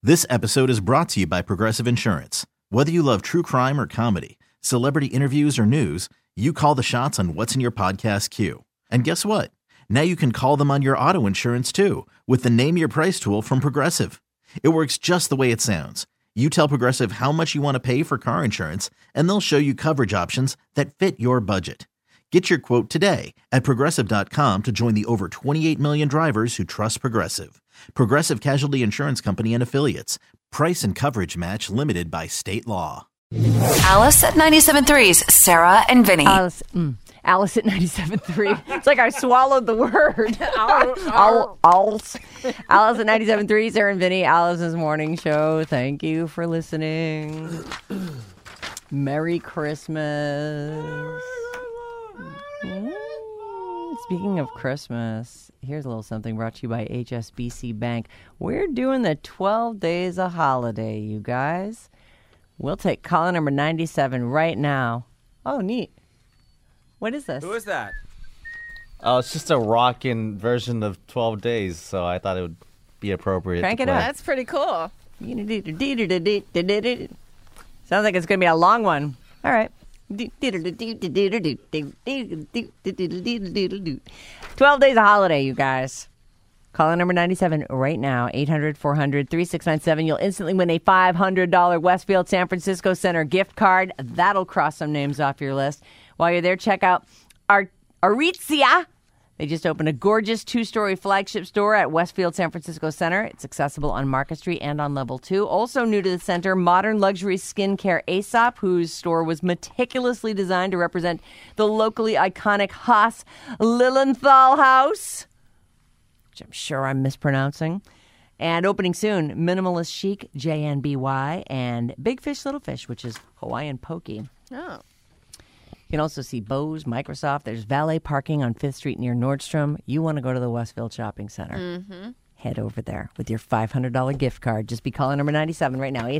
This episode is brought to you by Progressive Insurance. Whether you love true crime or comedy, celebrity interviews or news, you call the shots on what's in your podcast queue. And guess what? Now you can call them on your auto insurance too with the Name Your Price tool from Progressive. It works just the way it sounds. You tell Progressive how much you want to pay for car insurance, and they'll show you coverage options that fit your budget. Get your quote today at Progressive.com to join the over 28 million drivers who trust Progressive. Progressive Casualty Insurance Company and Affiliates. Price and coverage match limited by state law. Alice at 97.3's Sarah and Vinny. Alice at 97.3. It's like I swallowed the word. Alice at 97.3, Sarah and Vinny, Alice's morning show. Thank you for listening. Merry Christmas. Speaking of Christmas, here's a little something brought to you by HSBC Bank. We're doing the 12 days of holiday, you guys. We'll take caller number 97 right now. Oh, neat. What is this? Who is that? Oh, it's just a rockin' version of 12 Days, so I thought it would be appropriate. Crank to it play. up. That's pretty cool. Sounds like it's going to be a long one. All right. 12 days of holiday, you guys. Caller number 97 right now, 800-400-3697. You'll instantly win a $500 Westfield San Francisco Center gift card. That'll cross some names off your list. While you're there, check out Aritzia. They just opened a gorgeous 2-story flagship store at Westfield San Francisco Center. It's accessible on Market Street and on level 2. Also new to the center, modern luxury skincare Aesop, whose store was meticulously designed to represent the locally iconic Haas Lilienthal House, which I'm sure I'm mispronouncing. And opening soon, Minimalist Chic, JNBY, and Big Fish, Little Fish, which is Hawaiian Poke. Oh. You can also see Bose, Microsoft. There's valet parking on 5th Street near Nordstrom. You want to go to the Westfield Shopping Center. Mm-hmm. Head over there with your $500 gift card. Just be calling number 97 right now,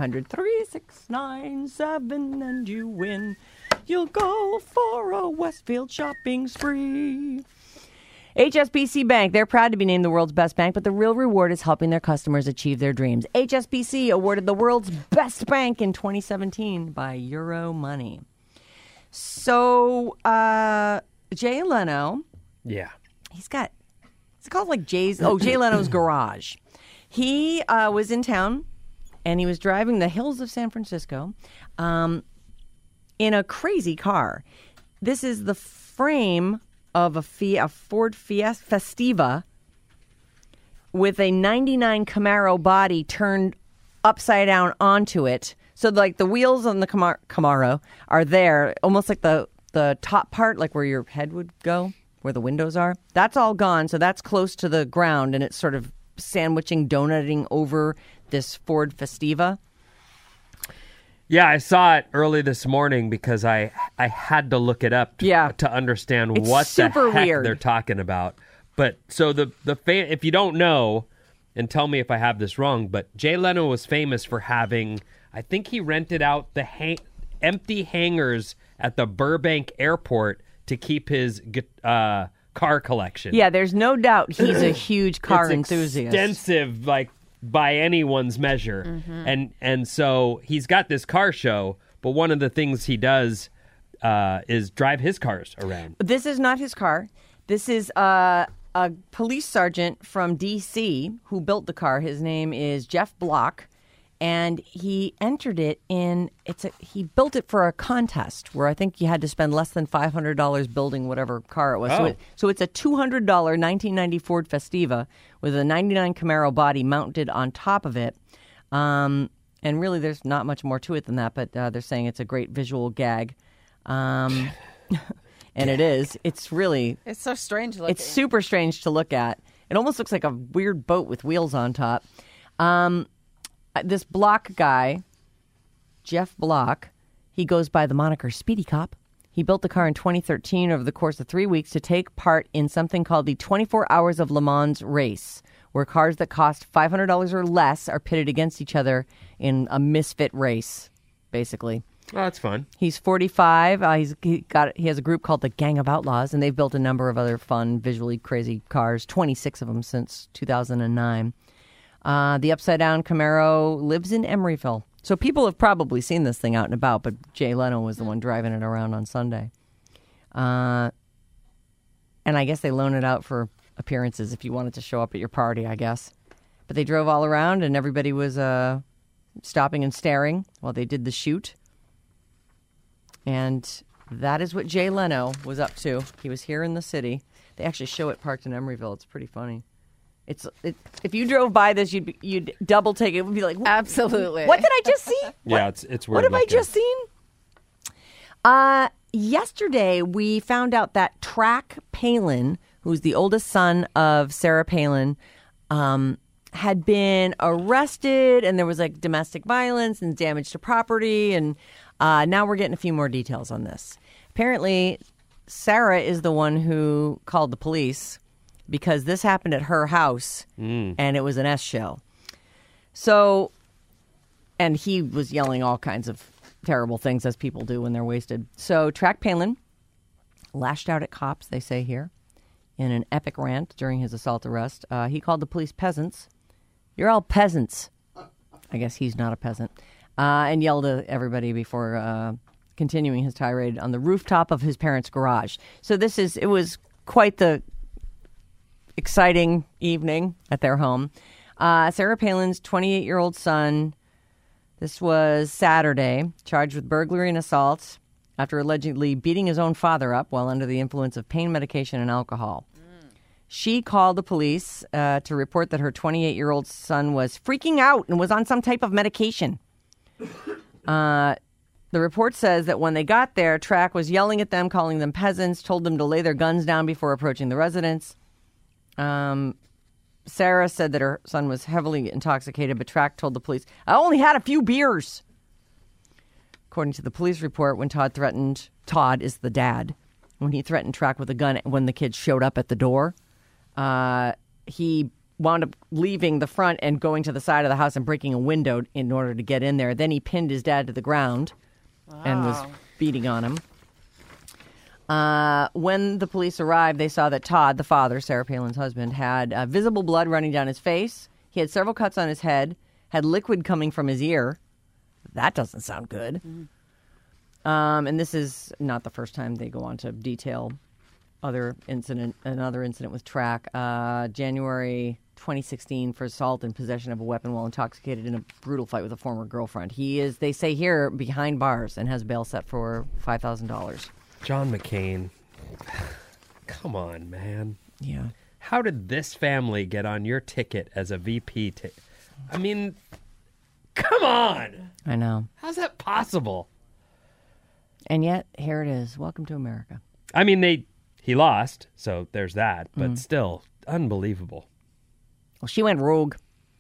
800-400-3697, and you win. You'll go for a Westfield shopping spree. HSBC Bank, they're proud to be named the world's best bank, but the real reward is helping their customers achieve their dreams. HSBC awarded the world's best bank in 2017 by Euromoney. So, Jay Leno. Yeah. It's called like Jay Leno's Garage. He was in town and he was driving the hills of San Francisco in a crazy car. This is the frame of a Ford Festiva with a 99 Camaro body turned upside down onto it. So, like, the wheels on the Camaro are there, almost like the top part, like where your head would go, where the windows are. That's all gone, so that's close to the ground, and it's sort of sandwiching, donutting over this Ford Festiva. Yeah, I saw it early this morning because I had to look it up to understand It's what the super heck weird. they're talking about. But so the fan, if you don't know, and tell me if I have this wrong, but Jay Leno was famous for having, I think he rented out the empty hangars at the Burbank airport to keep his car collection. Yeah, there's no doubt he's a huge car It's enthusiast. extensive, like, by anyone's measure. Mm-hmm. And so he's got this car show, but one of the things he does is drive his cars around. This is not his car. This is a police sergeant from D.C. who built the car. His name is Jeff Block. And he entered it he built it for a contest where I think you had to spend less than $500 building whatever car it was. Oh. So it's a $200 1990 Ford Festiva with a 99 Camaro body mounted on top of it. And really there's not much more to it than that, but they're saying it's a great visual gag. And it is. It's so strange looking. It's super strange to look at. It almost looks like a weird boat with wheels on top. This Block guy, Jeff Block, he goes by the moniker Speedy Cop. He built the car in 2013 over the course of 3 weeks to take part in something called the 24 Hours of Le Mans race, where cars that cost $500 or less are pitted against each other in a misfit race, basically. Oh, that's fun. He's 45. He has a group called the Gang of Outlaws, and they've built a number of other fun, visually crazy cars, 26 of them since 2009. The upside-down Camaro lives in Emeryville. So people have probably seen this thing out and about, but Jay Leno was the one driving it around on Sunday. And I guess they loan it out for appearances if you wanted to show up at your party, I guess. But they drove all around, and everybody was stopping and staring while they did the shoot. And that is what Jay Leno was up to. He was here in the city. They actually show it parked in Emeryville. It's pretty funny. If you drove by this, you'd double take it. It would be like, Absolutely. What did I just see? Yeah, it's weird. What have looking. I just seen? Yesterday, we found out that Track Palin, who's the oldest son of Sarah Palin, had been arrested, and there was like domestic violence and damage to property, and now we're getting a few more details on this. Apparently, Sarah is the one who called the police because this happened at her house, and it was an S show. So, and he was yelling all kinds of terrible things, as people do when they're wasted. So Track Palin lashed out at cops, they say here, in an epic rant during his assault arrest. He called the police peasants. You're all peasants. I guess he's not a peasant. And yelled at everybody before continuing his tirade on the rooftop of his parents' garage. So it was quite the exciting evening at their home. Sarah Palin's 28-year-old son, this was Saturday, charged with burglary and assault after allegedly beating his own father up while under the influence of pain medication and alcohol. She called the police to report that her 28-year-old son was freaking out and was on some type of medication. The report says that when they got there, Track was yelling at them, calling them peasants, told them to lay their guns down before approaching the residence. Sarah said that her son was heavily intoxicated, but Track told the police, I only had a few beers. According to the police report, when Todd is the dad, when he threatened Track with a gun when the kids showed up at the door, he wound up leaving the front and going to the side of the house and breaking a window in order to get in there. Then he pinned his dad to the ground and was beating on him. When the police arrived, they saw that Todd, the father, Sarah Palin's husband, had visible blood running down his face. He had several cuts on his head, had liquid coming from his ear. That doesn't sound good. And this is not the first time they go on to detail another incident with Track. January 2016 for assault and possession of a weapon while intoxicated in a brutal fight with a former girlfriend. He is, they say here, behind bars and has bail set for $5,000. John McCain. Come on, man. Yeah. How did this family get on your ticket as a VP? I mean, come on. I know. How's that possible? And yet, here it is. Welcome to America. I mean, he lost, so there's that. But still, unbelievable. Well, she went rogue.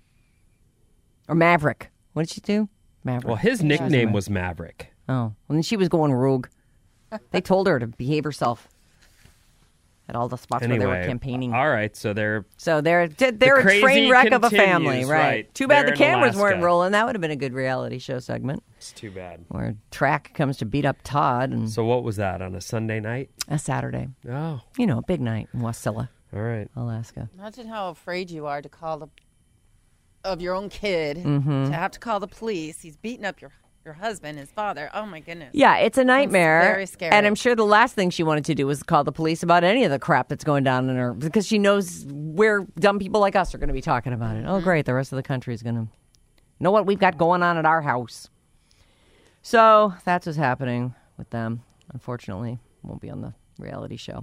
Or Maverick. What did she do? Maverick. Well, his nickname was Maverick. Oh. Well, then she was going rogue. They told her to behave herself at all the spots where they were campaigning. All right, so they're a train wreck of a family, right? Too bad They're the cameras in weren't Alaska. rolling. That would have been a good reality show segment. It's too bad. Where Track comes to beat up Todd. And So what was that, on a Sunday night? a Saturday. Oh, A big night in Wasilla, all right. Alaska. Imagine how afraid you are to call of your own kid, to have to call the police. He's beating up your husband, his father. Oh, my goodness. Yeah, it's a nightmare. very scary. And I'm sure the last thing she wanted to do was call the police about any of the crap that's going down in her, because she knows where dumb people like us are going to be talking about it. Oh, great. The rest of the country is going to know what we've got going on at our house. So that's what's happening with them. Unfortunately, won't be on the reality show.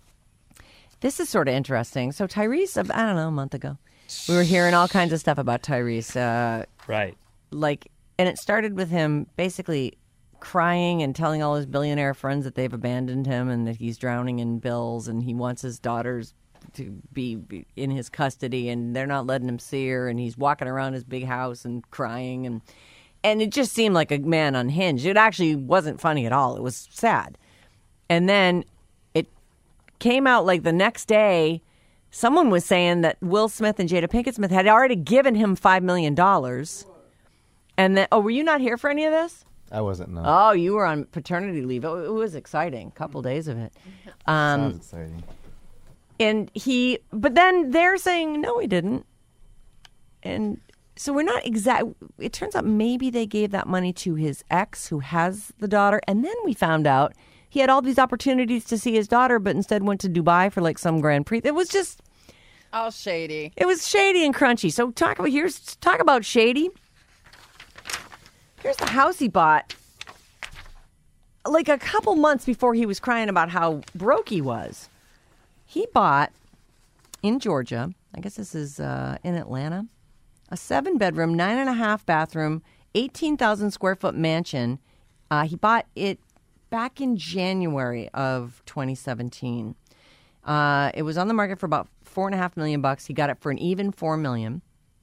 This is sort of interesting. So Tyrese, I don't know, a month ago, we were hearing all kinds of stuff about Tyrese. Right. And it started with him basically crying and telling all his billionaire friends that they've abandoned him and that he's drowning in bills and he wants his daughters to be in his custody and they're not letting him see her, and he's walking around his big house and crying, and it just seemed like a man unhinged. It actually wasn't funny at all. It was sad. And then it came out like the next day, someone was saying that Will Smith and Jada Pinkett Smith had already given him $5 million. And then, were you not here for any of this? I wasn't, no. Oh, you were on paternity leave. It was exciting. A couple days of it. Sounds exciting. But then they're saying, no, he didn't. And so we're not exact. It turns out maybe they gave that money to his ex who has the daughter. And then we found out he had all these opportunities to see his daughter, but instead went to Dubai for like some Grand Prix. It was just... All shady. It was shady and crunchy. So talk about shady. Here's the house he bought. Like a couple months before he was crying about how broke he was. He bought in Georgia, I guess this is in Atlanta, a 7-bedroom, 9.5 bathroom, 18,000 square foot mansion. He bought it back in January of 2017. It was on the market for about $4.5 million. He got it for an even $4 million.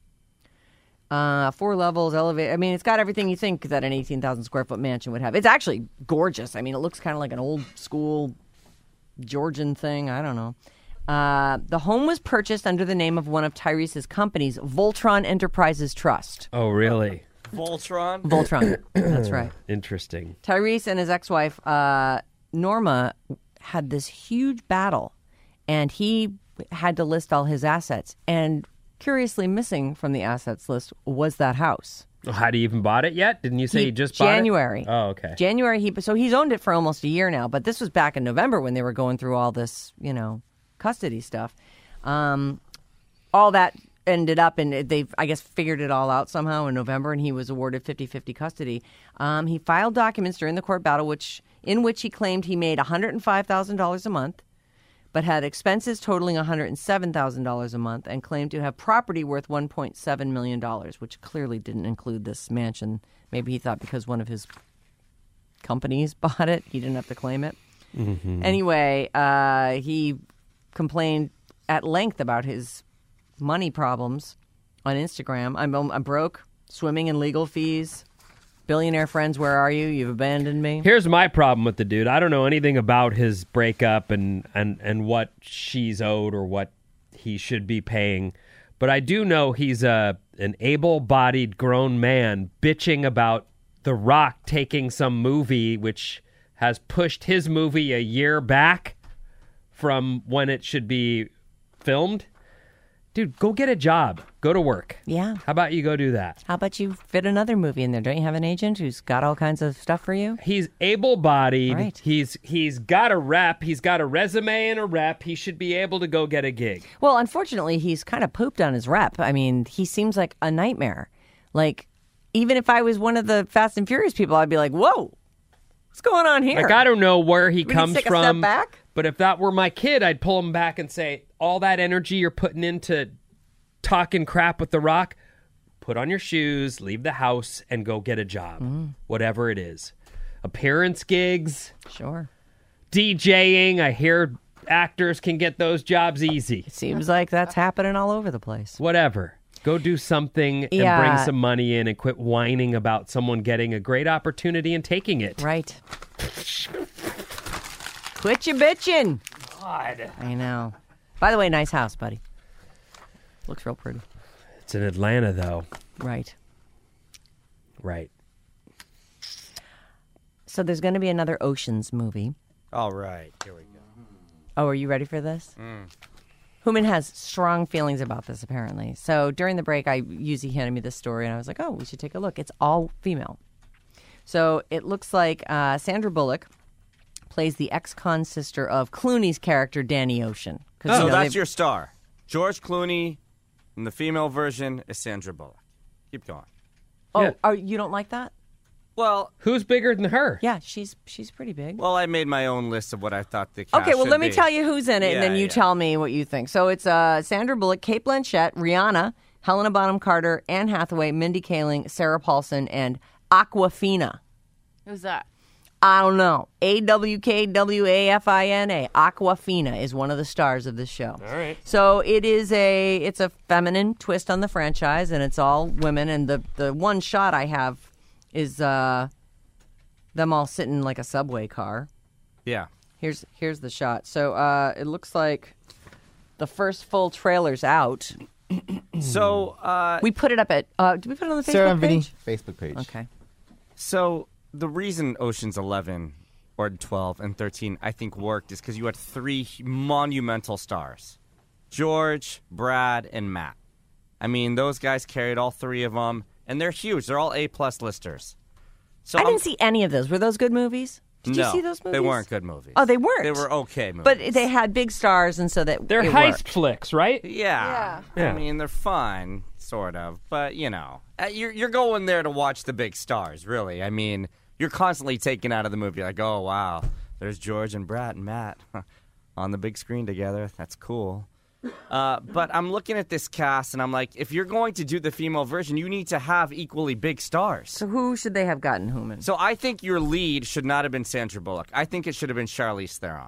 4 levels, elevator. I mean, it's got everything you think that an 18,000 square foot mansion would have. It's actually gorgeous. I mean, it looks kind of like an old school Georgian thing. I don't know. The home was purchased under the name of one of Tyrese's companies, Voltron Enterprises Trust. Oh, really? Voltron. That's right. Interesting. Tyrese and his ex-wife, Norma, had this huge battle, and he had to list all his assets. And curiously missing from the assets list was that house. Had he even bought it yet? Didn't you say he just bought January. it? Oh, okay. January. So he's owned it for almost a year now, but this was back in November when they were going through all this, custody stuff. All that ended up, and they've, I guess, figured it all out somehow in November, and he was awarded 50-50 custody. He filed documents during the court battle in which he claimed he made $105,000 a month, but had expenses totaling $107,000 a month, and claimed to have property worth $1.7 million, which clearly didn't include this mansion. Maybe he thought because one of his companies bought it, he didn't have to claim it. Mm-hmm. Anyway, he complained at length about his money problems on Instagram. I'm broke, swimming in legal fees. Billionaire friends, where are you? You've abandoned me. Here's my problem with the dude. I don't know anything about his breakup and what she's owed or what he should be paying. But I do know he's an able-bodied grown man bitching about The Rock taking some movie which has pushed his movie a year back from when it should be filmed. Dude, go get a job. Go to work. Yeah. How about you go do that? How about you fit another movie in there? Don't you have an agent who's got all kinds of stuff for you? He's able-bodied. Right. He's got a rep. He's got a resume and a rep. He should be able to go get a gig. Well, unfortunately, he's kind of pooped on his rep. I mean, he seems like a nightmare. Like, even if I was one of the Fast and Furious people, I'd be like, whoa, what's going on here? Like, I don't know where he we comes take from. A step back? But if that were my kid, I'd pull him back and say, all that energy you're putting into talking crap with The Rock, put on your shoes, leave the house, and go get a job. Whatever it is. Appearance gigs. Sure. DJing. I hear actors can get those jobs easy. It seems like that's happening all over the place. Whatever. Go do something and bring some money in and quit whining about someone getting a great opportunity and taking it. Right. Quit your bitching. God. I know. By the way, nice house, buddy. Looks real pretty. It's in Atlanta, though. Right. Right. So there's going to be another Oceans movie. All right. Here we go. Oh, are you ready for this? Hooman has strong feelings about this, apparently. So during the break, Yuzi handed me this story, and I was like, oh, we should take a look. It's all female. So it looks like Sandra Bullock plays the ex-con sister of Clooney's character, Danny Ocean. So that's your star. George Clooney, and the female version is Sandra Bullock. Keep going. Oh, you don't like that? Well, who's bigger than her? Yeah, she's pretty big. Well, I made my own list of what I thought the cast Okay, well, should let me be. tell you who's in it, and then you tell me what you think. So it's Sandra Bullock, Cate Blanchett, Rihanna, Helena Bonham Carter, Anne Hathaway, Mindy Kaling, Sarah Paulson, and Awkwafina. Who's that? I don't know. Awkwafina. Awkwafina is one of the stars of this show. All right. So it's a feminine twist on the franchise, and it's all women. And the one shot I have is them all sitting in like a subway car. Yeah. Here's the shot. So it looks like the first full trailer's out. So We put it up at. Did we put it on the Sarah Facebook and Vinny page? Facebook page. Okay. So the reason Ocean's 11 or 12 and 13 I think worked is because you had 3 monumental stars: George, Brad, and Matt. I mean, those guys carried all three of them, and they're huge. They're all A-plus listers. So I didn't see any of those. Were those good movies? Did you see those movies? They weren't good movies. Oh, they weren't? They were okay movies. But they had big stars, and so that They're it heist worked. flicks, right? Yeah. Yeah. I mean, they're fun, sort of. But, you're going there to watch the big stars, really. I mean, you're constantly taken out of the movie like, oh, wow, there's George and Brett and Matt on the big screen together. That's cool. But I'm looking at this cast, and I'm like, if you're going to do the female version, you need to have equally big stars. So who should they have gotten, Hooman? So I think your lead should not have been Sandra Bullock. I think it should have been Charlize Theron.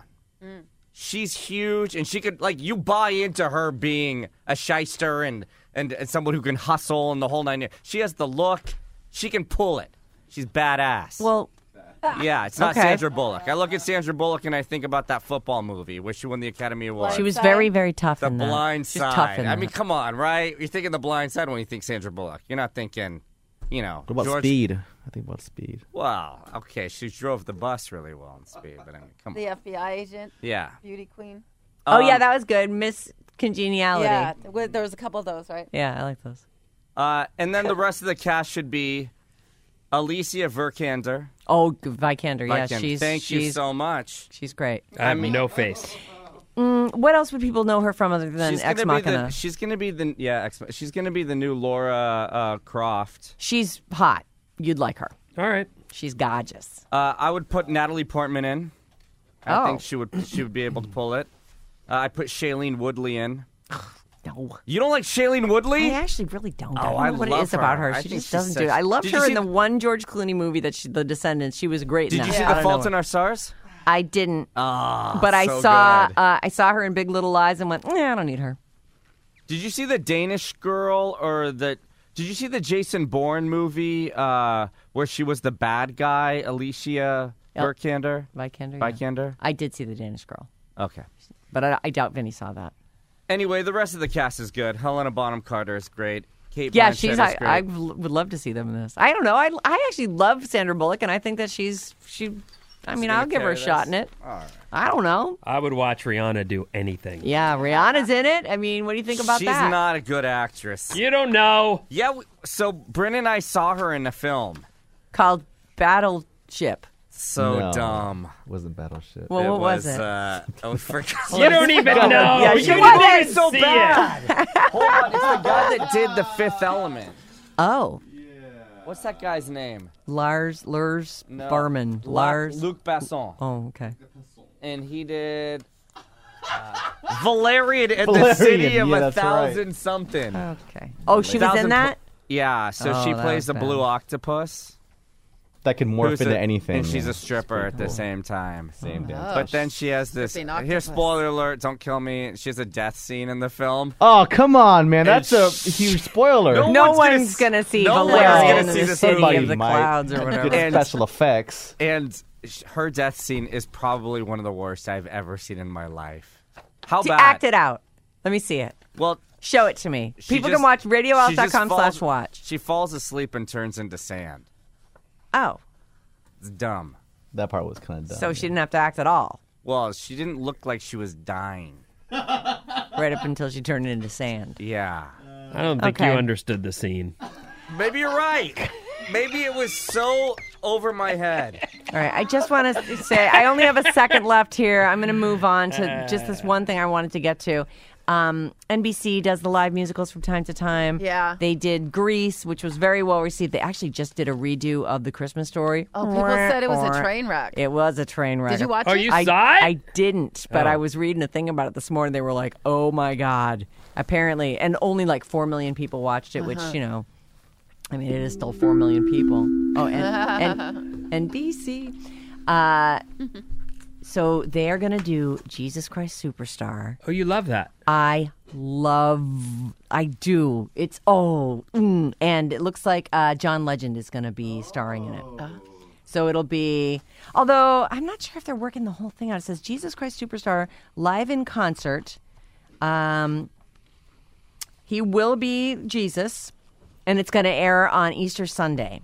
She's huge, and she could, you buy into her being a shyster and someone who can hustle and the whole nine. She has the look. She can pull it. She's badass. Well, yeah, it's not okay. Sandra Bullock. I look at Sandra Bullock and I think about that football movie where she won the Academy Award. she was very, very tough The in that. Blind She's Side. tough in I that. mean, come on, right? You're thinking The Blind Side when you think Sandra Bullock. You're not thinking, What about George. Speed? I think about Speed. Well, okay, she drove the bus really well in Speed, but I mean, come on. The FBI agent, Yeah. beauty queen. Oh, yeah, that was good. Miss Congeniality. Yeah, there was a couple of those, right? Yeah, I like those. And then the rest of the cast should be Alicia Vikander. Oh, Vikander, yeah, Vikander. Thank you so much. She's great. I have no face. What else would people know her from other than She's Ex gonna be Machina? she's gonna be she's gonna be the new Laura Croft. She's hot. You'd like her. All right. She's gorgeous. I would put Natalie Portman in. I Oh. think she would be able to pull it. I'd put Shailene Woodley in. No. You don't like Shailene Woodley? I actually really don't. Oh, I don't I know what it love is about her. her. I She think just she's doesn't such- do it. I loved Did you her in see the the- one George Clooney movie that The Descendants. She was great in Did that. you see I The don't Fault know. in Our Stars? I didn't. Ah, but I so saw good. I saw her in Big Little Lies and went, I don't need her. Did you see the Danish girl Did you see the Jason Bourne movie where she was the bad guy, Alicia Vikander? Vikander. Yeah. Vikander? I did see The Danish Girl, Okay. but I doubt Vinny saw that. Anyway, the rest of the cast is good. Helena Bonham Carter is great. Kate Yeah, Blanchett she's. is great. I would love to see them in this. I don't know. I actually love Sandra Bullock, and I think that she. I mean, gonna I'll give her a carry shot this? in it. All right. I don't know. I would watch Rihanna do anything. Yeah, Rihanna's in it. I mean, what do you think about She's that? not a good actress. You don't know. Yeah, so Bryn and I saw her in a film. Called Battleship. So No, dumb. It wasn't Battleship. Well, what was it? I forgot. You don't even know. Yeah, you she didn't wasn't. even It's so see bad. it. Hold on, it's the guy that did The Fifth Element. Oh, What's that guy's name? Lars No. Berman. Lars. Luc Besson. Oh, okay. And he did Valerian at the Valerian, City of yeah, a that's right. Thousand Something. Okay. Oh, she was in that. Yeah, so Oh, she that plays was the bad. blue octopus. That could morph who's into a- anything. And she's yeah. a stripper at the cool. same time. Same damn Oh, But then she has this. stripping Here, octopus. spoiler alert! Don't kill me. She has a death scene in the film. Oh, come on, man. That's a sh- huge spoiler. No one's one's gonna gonna see no one's Valerian gonna in see the this City Somebody of the might. Clouds or Good whatever. And- special effects. And her death scene is probably one of the worst I've ever seen in my life. How To bad? act it out. Let me see it. Well, Show it to me. she People just- can watch she just radiohouse.com/watch. She falls asleep and turns into sand. Oh, It's dumb. That part was kind of dumb. so she didn't have to act at all, Well, she didn't look like she was dying. right up until she turned into sand. Yeah. I don't think Okay. you understood the scene. Maybe you're right. Maybe it was so over my head. All right, I just want to say I only have a second left here. I'm going to move on to just this one thing I wanted to get to. NBC does the live musicals from time to time. Yeah. They did Grease, which was very well received. They actually just did a redo of The Christmas Story. Oh, people said it was a train wreck. It was a train wreck. Did you watch Oh, it? you I saw it? I didn't, but Oh. I was reading a thing about it this morning. They were like, "Oh my god!" Apparently, and only like 4 million people watched it, which I mean, it is still 4 million people. Oh, and NBC. So they are going to do Jesus Christ Superstar. Oh, you love that. I do. It's and it looks like John Legend is going to be starring in it. So it'll be, although I'm not sure if they're working the whole thing out. It says Jesus Christ Superstar live in concert. He will be Jesus, and it's going to air on Easter Sunday.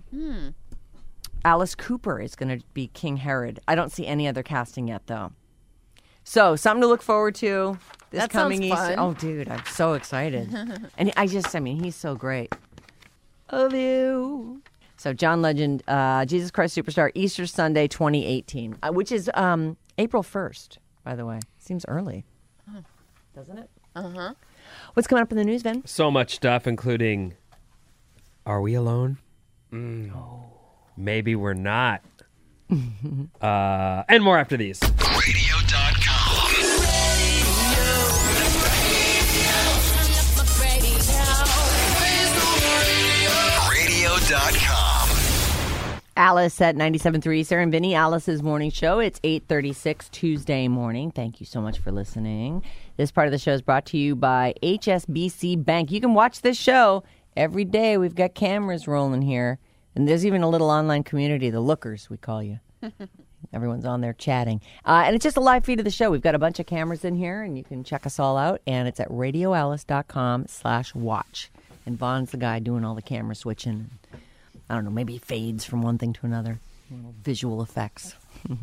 Alice Cooper is going to be King Herod. I don't see any other casting yet, though. So, something to look forward to this That coming sounds Easter. fun. Oh, dude, I'm so excited. And he's so great. Love you. So, John Legend, Jesus Christ Superstar, Easter Sunday 2018, which is April 1st, by the way. Seems early. Doesn't it? Uh-huh. What's coming up in the news, Ben? So much stuff, including, are we alone? Maybe we're not. And more after these. Radio.com. Alice at 97.3, Sarah and Vinny, Alice's morning show. It's 8:36 Tuesday morning. Thank you so much for listening. This part of the show is brought to you by HSBC Bank. You can watch this show every day. We've got cameras rolling here. And there's even a little online community, the Lookers, we call you. Everyone's on there chatting. And it's just a live feed of the show. We've got a bunch of cameras in here, and you can check us all out. And it's at radioalice.com/watch. And Vaughn's the guy doing all the camera switching. I don't know, maybe fades from one thing to another. Little visual effects.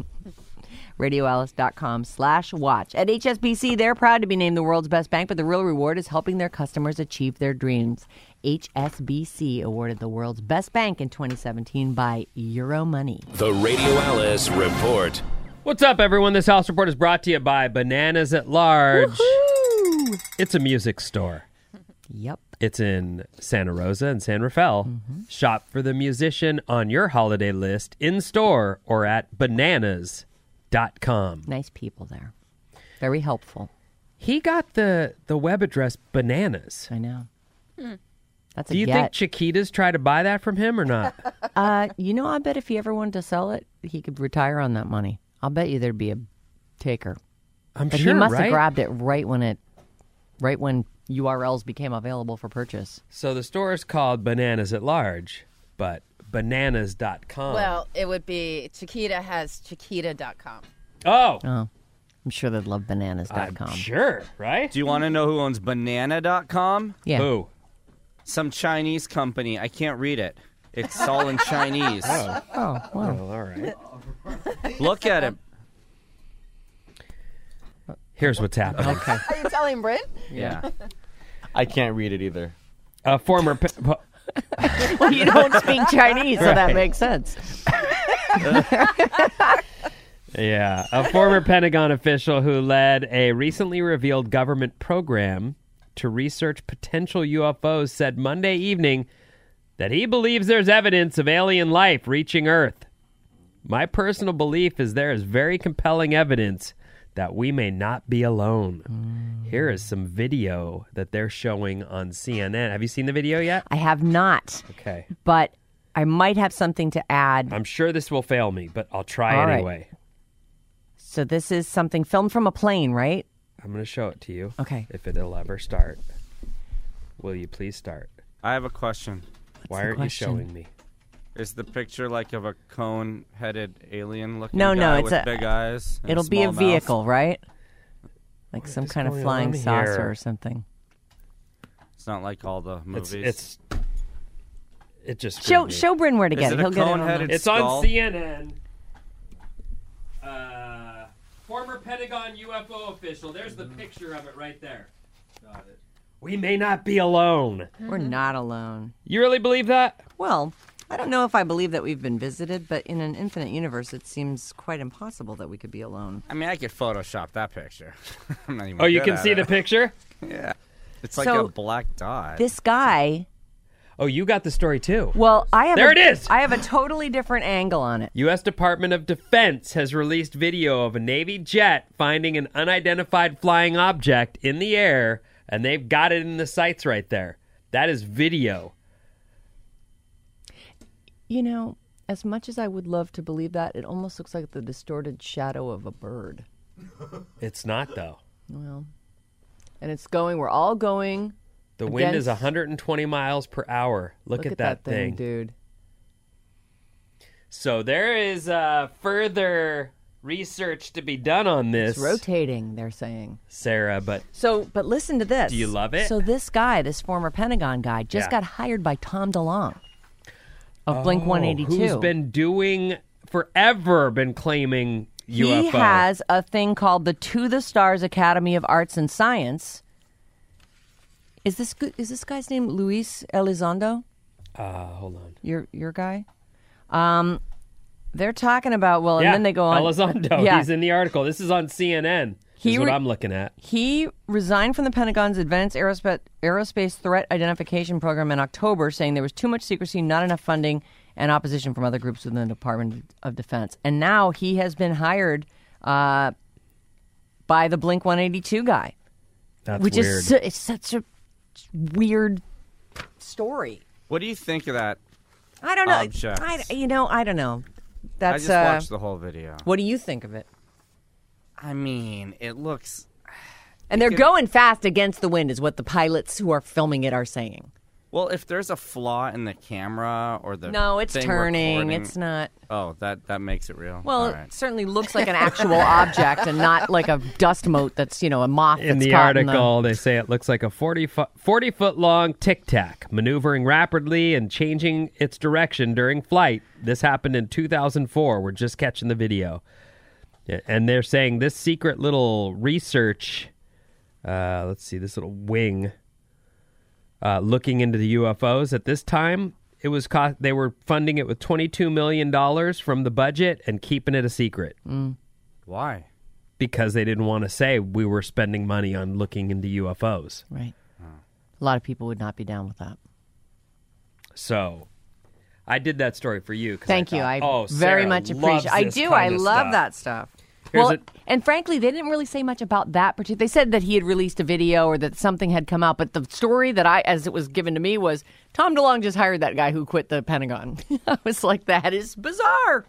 RadioAlice.com/watch. At HSBC, they're proud to be named the world's best bank, but the real reward is helping their customers achieve their dreams. HSBC awarded the world's best bank in 2017 by Euromoney. The Radio Alice Report. What's up, everyone? This House Report is brought to you by Bananas at Large. Woohoo! It's a music store. Yep. It's in Santa Rosa and San Rafael. Shop for the musician on your holiday list in store or at bananas.com. Nice people there. Very helpful. He got the web address Bananas. I know. That's a Do you get. think Chiquitas try to buy that from him or not? I bet if he ever wanted to sell it, he could retire on that money. I'll bet you there'd be a taker. I'm But sure, he must right? have grabbed it right when URLs became available for purchase. So the store is called Bananas at Large, but bananas.com. Well, it would be Chiquita has Chiquita.com. Oh, Oh, I'm sure they'd love bananas.com. I'm sure, right? Do you want to know who owns Banana.com? Yeah. Who? Some Chinese company. I can't read it. It's all in Chinese. Oh, wow. Well, all right. Look at it. Here's what's happening. Okay. Are you telling Brent? Yeah. I can't read it either. A former... Well, you don't speak Chinese, so that makes sense. Yeah, a former Pentagon official who led a recently revealed government program to research potential UFOs said Monday evening that he believes there's evidence of alien life reaching Earth. My personal belief is there is very compelling evidence that we may not be alone. Here is some video that they're showing on CNN. Have you seen the video yet? I have not, Okay. but I might have something to add. I'm sure this will fail me, but I'll try All right. anyway. So this is something filmed from a plane, right? I'm going to show it to you. Okay. If it'll ever start. Will you please start? I have a question. Why the aren't question? you showing me? Is the picture like of a cone-headed alien-looking No, guy it's with a- big eyes? and It'll be a small mouth? vehicle, right? Like some is kind of going flying on saucer here? or something. It's not like all the movies. It just Show screwed me. show Bryn where to Is get it it. a He'll get it on cone-headed- the- It's skull? on CNN. Former Pentagon UFO official. There's the picture of it right there. Got it. We may not be alone. We're not alone. You really believe that? Well, I don't know if I believe that we've been visited, but in an infinite universe, it seems quite impossible that we could be alone. I mean, I could Photoshop that picture. I'm not even Oh, you good can at see it. the picture? Yeah. It's like So, a black dot. This guy, Oh, you got the story too. well, I have There it is! I have a totally different angle on it. U.S. Department of Defense has released video of a Navy jet finding an unidentified flying object in the air, and they've got it in the sights right there. That is video. You know, as much as I would love to believe that, it almost looks like the distorted shadow of a bird. It's not, though. Well, and it's going, we're all going. The wind is Against- 120 miles per hour. Look at that thing. dude. So there is further research to be done on this, It's rotating, they're saying. Sarah, but But listen to this. Do you love it? So this guy, this former Pentagon guy, just Yeah. got hired by Tom DeLonge of Blink-182. who's been doing forever, been claiming UFO. He has a thing called the To the Stars Academy of Arts and Science. Is this guy's name Luis Elizondo? Hold on. Your guy? They're talking about, and Yeah, then they go on. Elizondo. Yeah. He's in the article. This is on CNN. Is what I'm looking at. He resigned from the Pentagon's Advanced Aerospace Threat Identification Program in October, saying there was too much secrecy, not enough funding, and opposition from other groups within the Department of Defense. And now he has been hired by the Blink-182 guy. That's which weird. It's such a weird story. What do you think of that? I don't know. Object. I don't know. I That's just watched the whole video. What do you think of it? I mean, it looks. And they're going fast against the wind, is what the pilots who are filming it are saying. Well, if there's a flaw in the camera or the No, it's thing turning. recording- It's not. Oh, that makes it real. Well, All it right. certainly looks like an actual object and not like a dust mote that's, a moth In that's the caught article, they say it looks like a 40-foot long Tic Tac, maneuvering rapidly and changing its direction during flight. This happened in 2004. We're just catching the video. And they're saying this secret little research, let's see, this little wing looking into the UFOs at this time, they were funding it with $22 million from the budget and keeping it a secret. Why? Because they didn't want to say we were spending money on looking into UFOs. Right. A lot of people would not be down with that. So I did that story for you. Thank you. I very Sarah much loves appreciate. I this do. kind I of love stuff. that stuff. Here's Well, a- and frankly, they didn't really say much about that particular. They said that he had released a video or that something had come out, but the story that as it was given to me, was Tom DeLonge just hired that guy who quit the Pentagon. I was like, that is bizarre.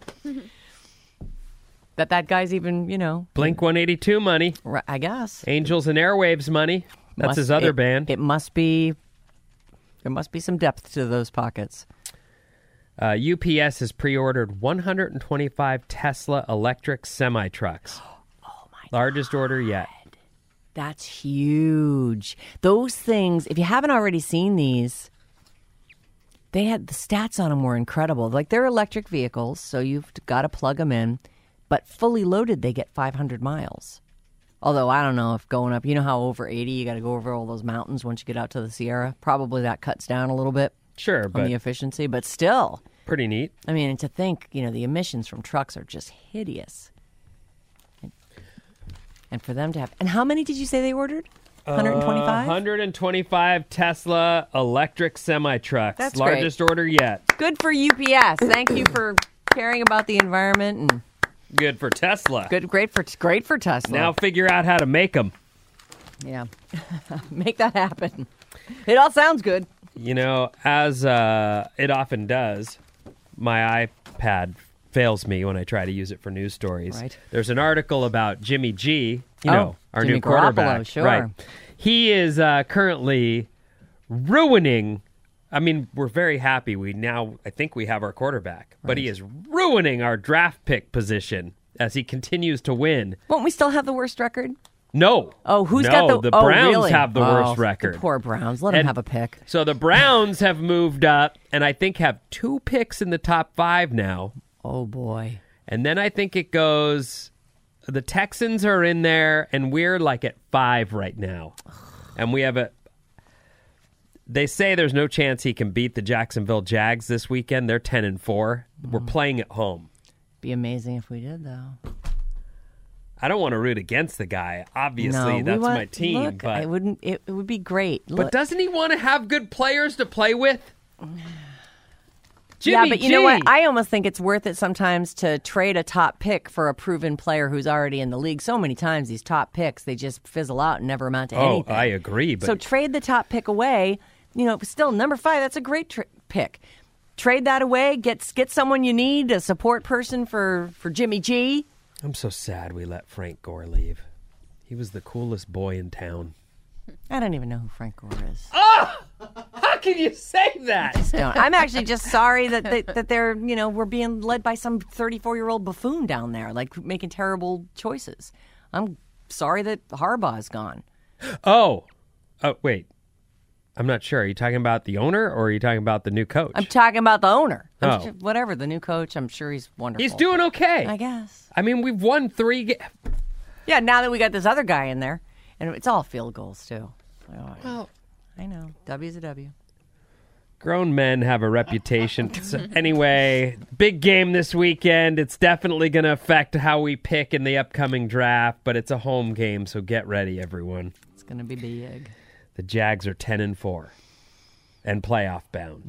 that guy's even, Blink-182 money, I guess. Angels and Airwaves money. That's his other band. It must be. There must be some depth to those pockets. UPS has pre-ordered 125 Tesla electric semi-trucks. Oh my! Largest order yet. That's huge. Those things, if you haven't already seen these, the stats on them were incredible. Like, they're electric vehicles, so you've got to plug them in. But fully loaded, they get 500 miles. Although, I don't know if going up, you know how over 80, you got to go over all those mountains once you get out to the Sierra? Probably that cuts down a little bit Sure, on but the efficiency. But still, pretty neat. I mean, and to think, the emissions from trucks are just hideous. And for them to have... And how many did you say they ordered? 125? 125 Tesla electric semi-trucks. That's Largest order yet. Good for UPS. Thank you for caring about the environment, and Good for Tesla. great for Tesla. Now figure out how to make them. Yeah. Make that happen. It all sounds good. As it often does, my iPad fails me when I try to use it for news stories. Right. There's an article about Jimmy G, Oh, our Jimmy new quarterback. Garoppolo, sure. Right. He is currently ruining. I mean, we're very happy. I think we have our quarterback, but he is ruining our draft pick position as he continues to win. Won't we still have the worst record? No. Oh, who's No, got the... the oh, Browns really? have the worst Oh, record. The poor Browns. Let them And- have a pick. So the Browns have moved up and I think have 2 picks in the top 5 now. Oh, boy. And then I think it goes, the Texans are in there, and we're like at 5 right now. And we have they say there's no chance he can beat the Jacksonville Jags this weekend. They're 10-4. We're playing at home. Be amazing if we did, though. I don't want to root against the guy. Obviously, No, we that's want- my team. Look, but it would be great. but doesn't he want to have good players to play with? Yeah, Jimmy but you know what? G. I almost think it's worth it sometimes to trade a top pick for a proven player who's already in the league. So many times these top picks, they just fizzle out and never amount to anything. I agree. But So trade the top pick away. Still number 5, that's a great pick. Trade that away. Get someone you need, a support person for Jimmy G. I'm so sad we let Frank Gore leave. He was the coolest boy in town. I don't even know who Frank Gore is. How can you say that? I'm actually just sorry that they're, we're being led by some 34-year-old buffoon down there, like making terrible choices. I'm sorry that Harbaugh's gone. Oh, wait. I'm not sure. Are you talking about the owner or are you talking about the new coach? I'm talking about the owner. Oh. Whatever, the new coach, I'm sure he's wonderful. He's doing okay. I guess. I mean, we've won 3 Yeah, now that we got this other guy in there, and it's all field goals, too. Well, I know. W's a W. Grown men have a reputation. So anyway, big game this weekend. It's definitely going to affect how we pick in the upcoming draft, but it's a home game, so get ready, everyone. It's going to be big. The Jags are 10-4 and playoff bound.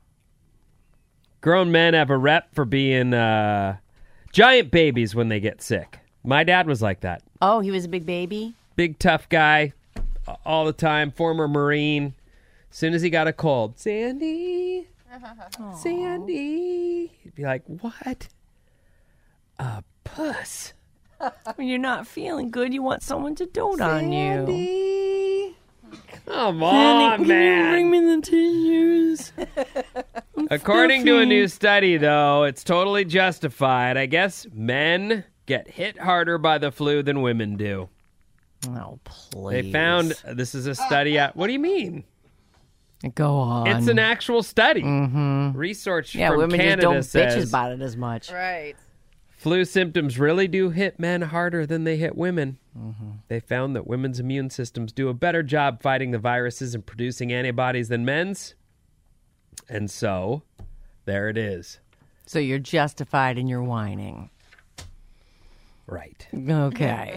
Grown men have a rep for being giant babies when they get sick. My dad was like that. Oh, he was a big baby? Big, tough guy all the time, former Marine. As soon as he got a cold, Sandy, Sandy. He'd be like, what? A puss. When you're not feeling good, you want someone to dote on you. Come on, man. Bring me the tissues. According to a new study, though, it's totally justified. I guess men get hit harder by the flu than women do. Oh, please. They found, this is a study at, what do you mean? Go on. It's an actual study. Research from women Canada just don't bitch says about it as much. Right. flu symptoms really do hit men harder than they hit women. They found that women's immune systems do a better job fighting the viruses and producing antibodies than men's. And so, there it is. So you're justified in your whining. Right. Okay.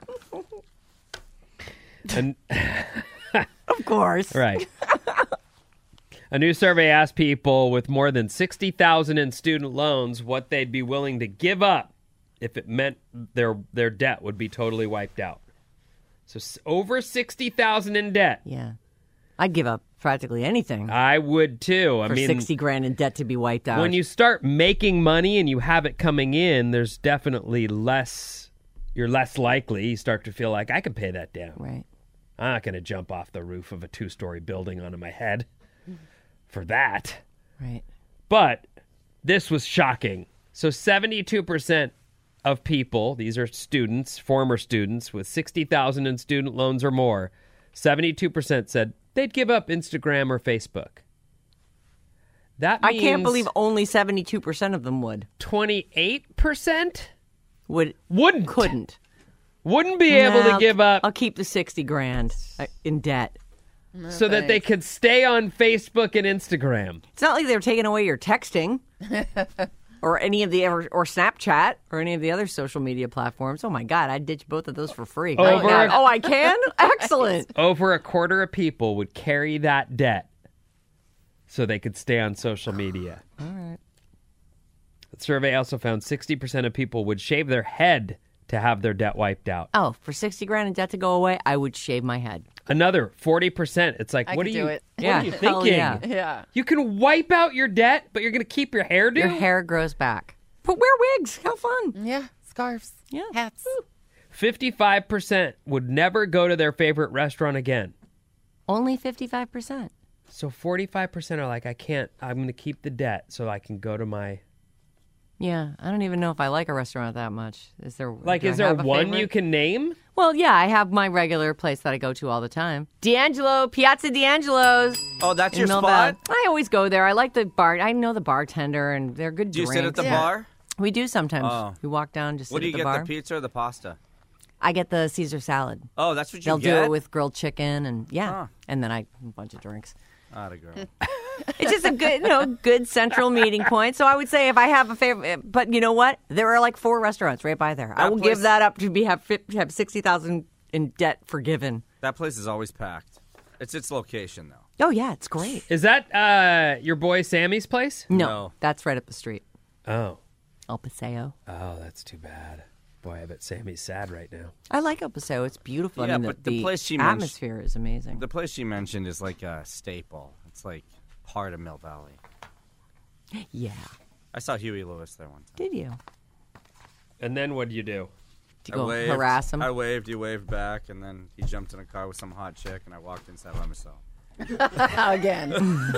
And, Of course. right. A new survey asked people with more than $60,000 in student loans what they'd be willing to give up if it meant their debt would be totally wiped out. So over $60,000 in debt. Yeah. I'd give up practically anything I would too. I for mean, $60,000 in debt to be wiped out. when you start making money and you have it coming in, there's definitely less. You're less likely. You start to feel like I can pay that down. Right. I'm not going to jump off the roof of a 2-story building onto my head for that. Right. But this was shocking. So 72% of people, these are students, former students with $60,000 in student loans or more, 72% said they'd give up Instagram or Facebook. That means I can't believe only 72% of them would. 28% Wouldn't. Couldn't. wouldn't be able to give up I'll keep the $60,000 in debt. so that they could stay on Facebook and Instagram. It's not like they're taking away your texting or any of the or Snapchat or any of the other social media platforms. Oh my God, I'd ditch both of those for free. Over- Oh, I can? Excellent. Over a quarter of people would carry that debt so they could stay on social media. All right. The survey also found 60% of people would shave their head to have their debt wiped out. Oh, for $60,000 in debt to go away, I would shave my head. Another 40%. It's like, I what could are you? do it. What Yeah, are you hell thinking? yeah. Yeah. You can wipe out your debt, but you're going to keep your hairdo. Your hair grows back. But wear wigs. Have fun. Yeah. Scarves. Yeah. Hats. 55% would never go to their favorite restaurant again. Only 55%. So 45% are like, I can't. I'm going to keep the debt so I can go to my. Yeah, I don't even know if I like a restaurant that much. Is there Like, do I is there have a one favorite? you can name? Well, yeah, I have my regular place that I go to all the time. D'Angelo, Piazza D'Angelo's. Oh, that's in your Mill spot? Valley. I always go there. I like the bar. I know the bartender, and they're good Do you drinks. sit at the Yeah. bar? We do sometimes. Oh. We walk down, just What sit do you at the get, bar. the pizza or the pasta? I get the Caesar salad. Oh, that's what you They'll get? do it with grilled chicken, and yeah, Huh. and then a bunch of drinks. Atta girl. It's just a good, good central meeting point. So I would say if I have a favorite, but you know what? There are like 4 restaurants right by there. I That will place- give that up to have 60,000 in debt forgiven. That place is always packed. It's its location, though. Oh yeah, it's great. Is that your boy Sammy's place? No, that's right up the street. Oh. El Paseo. Oh, that's too bad. Boy, I bet Sammy's sad right now. I like El Paseo. It's beautiful. Yeah, I mean, but the place she mentioned- atmosphere is amazing. The place she mentioned is like a staple. It's like part of Mill Valley. Yeah. I saw Huey Lewis there one time. Did you? And then what'd you do? Did you go waved, harass him? I waved, he waved back, and then he jumped in a car with some hot chick, and I walked inside by myself. Again.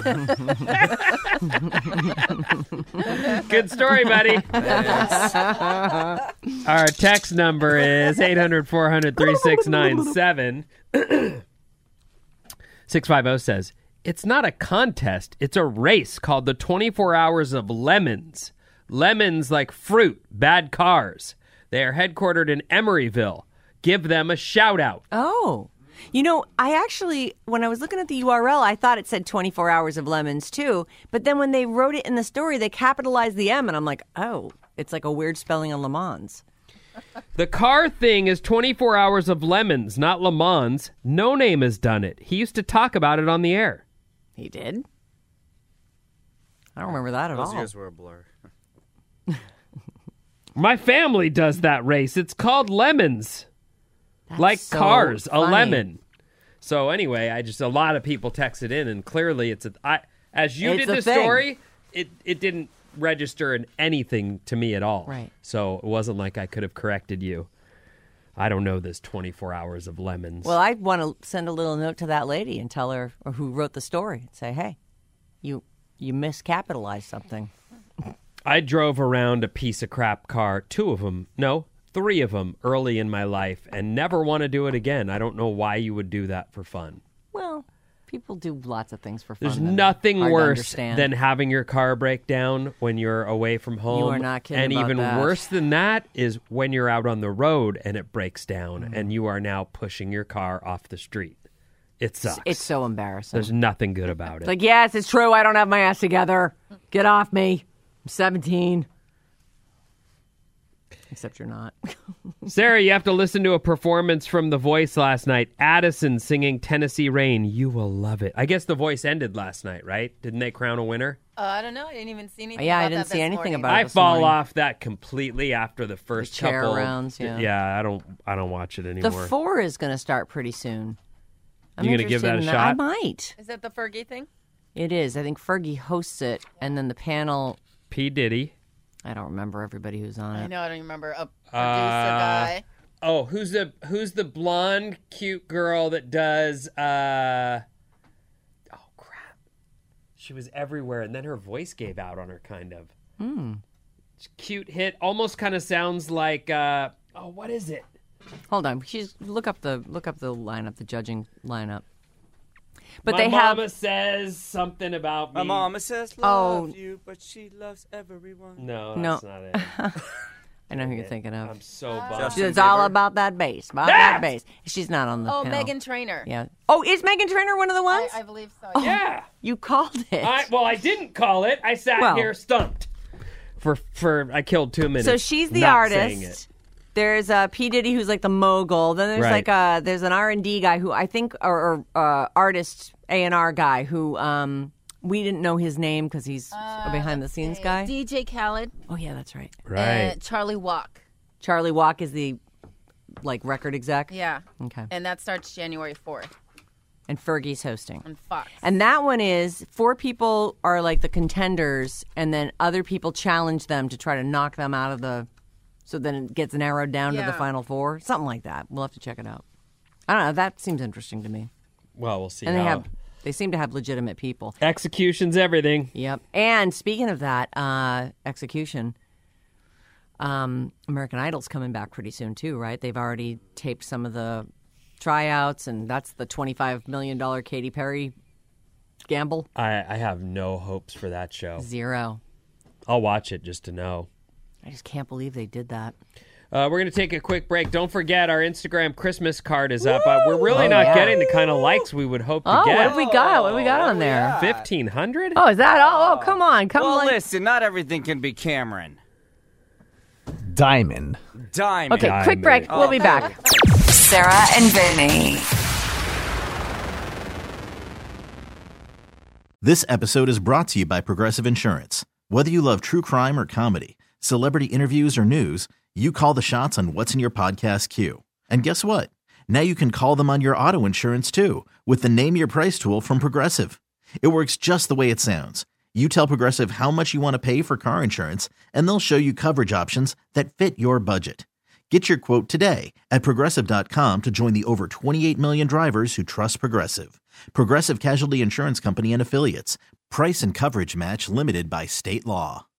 Good story, buddy. Our text number is 800-400-3697. 650 says, it's not a contest. It's a race called the 24 Hours of Lemons. Lemons like fruit, bad cars. They are headquartered in Emeryville. Give them a shout out. Oh. You know, I actually, when I was looking at the URL, I thought it said 24 Hours of Lemons, too. But then when they wrote it in the story, they capitalized the M, and I'm like, oh, it's like a weird spelling of Le Mans. The car thing is 24 Hours of Lemons, not Le Mans. No Name has done it. He used to talk about it on the air. He did? I don't remember that at Those all. years were a blur. My family does that race. It's called Lemons. That's Like so cars, a funny. lemon. So anyway, a lot of people texted in, and clearly as you It's did a the thing. story, it didn't register in anything to me at all. Right. So it wasn't like I could have corrected you. I don't know this 24 Hours of Lemons. Well, I want to send a little note to that lady and tell her or who wrote the story and say, hey, you miscapitalized something. I drove around a piece of crap car, 3 of them early in my life, and never want to do it again. I don't know why you would do that for fun. Well, people do lots of things for fun. There's that are nothing hard to worse understand. than having your car break down when you're away from home. are not kidding And about even that. worse than that is when you're out on the road and it breaks down and you are now pushing your car off the street. It sucks. It's so embarrassing. There's nothing good about it. It's like, yes, it's true. I don't have my ass together. Get off me. I'm 17. Except you're not. Sarah, you have to listen to a performance from The Voice last night. Addison singing Tennessee Rain. You will love it. I guess The Voice ended last night, right? Didn't they crown a winner? I don't know. I didn't even see anything. Yeah, I about didn't that see this anything morning. about it. I this fall morning. off that completely after the first The chair couple rounds, yeah. Yeah, I don't watch it anymore. The 4 is going to start pretty soon. I'm You gonna give interested that a in I shot? might. Is that the Fergie thing? It is. I think Fergie hosts it, and then the panel. P. Diddy. I don't remember everybody who's on it. I know. I don't even remember. A producer guy. Oh, who's the blonde cute girl that does oh crap. She was everywhere and then her voice gave out on her kind of. Cute hit, almost kind of sounds like what is it? Hold on. Look up the lineup, the judging lineup. But My they mama have says something about me. My mama says Oh. love you, but she loves everyone. No, No. that's not it. I know who you're thinking of. I'm so bummed. Justin It's all Bieber. about that bass. That bass. She's not on the Oh, panel. Megan Trainor. Yeah. Oh, is Megan Trainor one of the ones? I believe so. Oh. Yeah. You called it. I didn't call it. I sat Well. here stumped. For I killed 2 minutes. So she's the not saying it. artist. There's P. Diddy, who's like the mogul. Then there's Right. there's an R&D guy who I think, or artist A&R guy who we didn't know his name because he's a behind the scenes guy. DJ Khaled. Oh yeah, that's right. Right. Charlie Walk. Charlie Walk is the record exec. Yeah. Okay. And that starts January 4th And Fergie's hosting. on Fox. And that one is 4 people are like the contenders, and then other people challenge them to try to knock them out of the. So then it gets narrowed down to the Yeah. final 4, something like that. We'll have to check it out. I don't know. That seems interesting to me. Well, we'll see. And how they seem to have legitimate people. execution's everything. Yep. And speaking of that, execution, American Idol's coming back pretty soon too, right? They've already taped some of the tryouts, and that's the $25 million Katy Perry gamble. I have no hopes for that show. 0. I'll watch it just to know. I just can't believe they did that. We're going to take a quick break. Don't forget, our Instagram Christmas card is up. We're really not getting the kind of likes we would hope to Oh, get. what have we got? What have we got on there? 1,500? Oh, is that all? Oh, come on. Come Well, on. listen, not everything can be Cameron. Diamond. Diamond. Okay, quick break. We'll be back. Sarah and Vinny. This episode is brought to you by Progressive Insurance. Whether you love true crime or comedy, celebrity interviews or news, you call the shots on what's in your podcast queue. And guess what? Now you can call them on your auto insurance too with the Name Your Price tool from Progressive. It works just the way it sounds. You tell Progressive how much you want to pay for car insurance, and they'll show you coverage options that fit your budget. Get your quote today at Progressive.com to join the over 28 million drivers who trust Progressive. Progressive Casualty Insurance Company and Affiliates. Price and coverage match limited by state law.